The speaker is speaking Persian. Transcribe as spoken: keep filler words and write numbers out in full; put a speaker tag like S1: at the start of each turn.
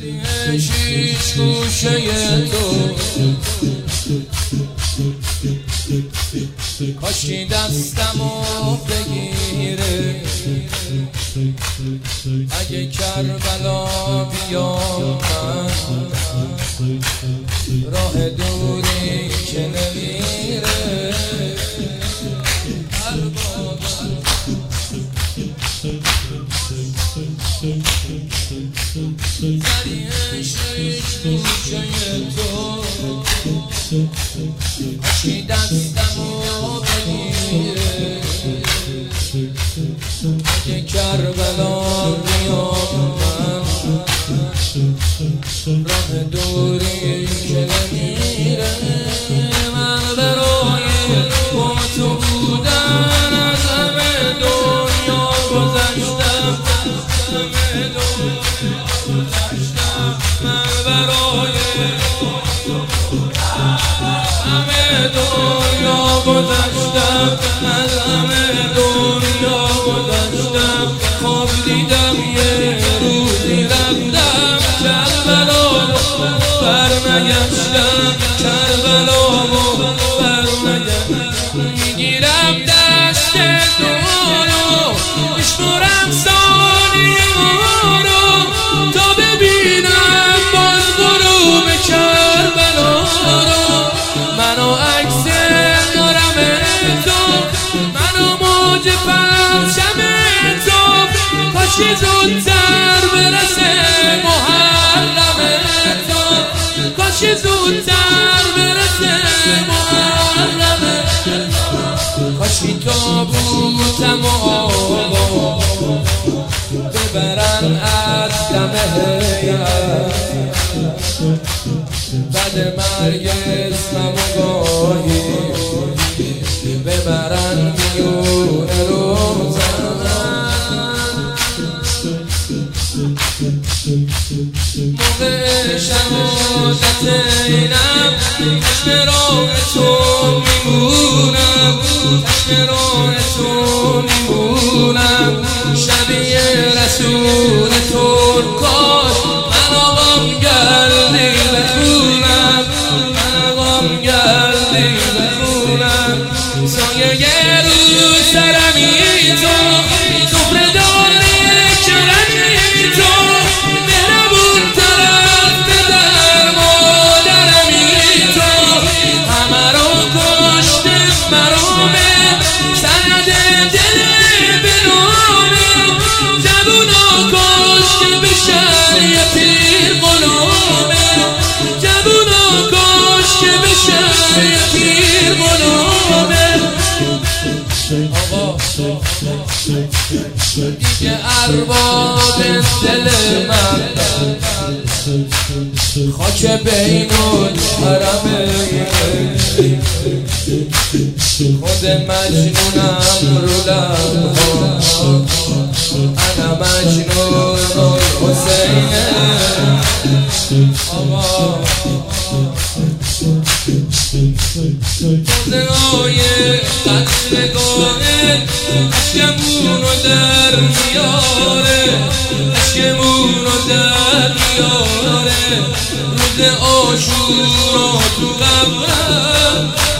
S1: شیش گوشه تو کاشی دستمو بگیره اگه کربلا بیام من راه دوری که نمیره سریع شیش گوشه تو کاشی دستمو بگیره اگه کربلا بیام من راه دوری که نمیره من برای با تو بودن از همه دنیا گذشتم همه دنیا گذشتم من برای همه دنیا گذشتم از همه دنیا گذشتم خواب دیدم یه روزی رفتم کربلا برنگشتم کربلا برنگشتم میگیرم دست دورو میشمرم ثانیه رو تا ببینم باز غروب کربلا رو منو عکس دارم تو منو موج پرچم تو کاشی زودتر برسه محرم تو کاشی زودتر برسه محرم کاشی تابوتم و آقا ببرن از دم هیئت بعد مرگ اسمم و گاهی ببرن میون روزن موقع شهادت اینم چشم راه تو میمونم چشم راه تو میمونم شبیه رسول ترکاش من آقام گردی بخونم من آقام گردی بخونم سایه رو سرمی تو سفره داره کرمی تو مهربون طرف پدر مادرمی تو همه رو کشته مرامه سند دل بنامه جوونا کشته بشن یه پیر غلامه جوونا کشته بشن یه پیر غلامه آقا دیگه ارباب دل من خاک بین الحرمین خود مجنونم رو لبها انا مجنون الحسینه آقا روزه های قتلگاه اشکمونو در میاره اشکمونو در میاره روز عاشورا تو قبرم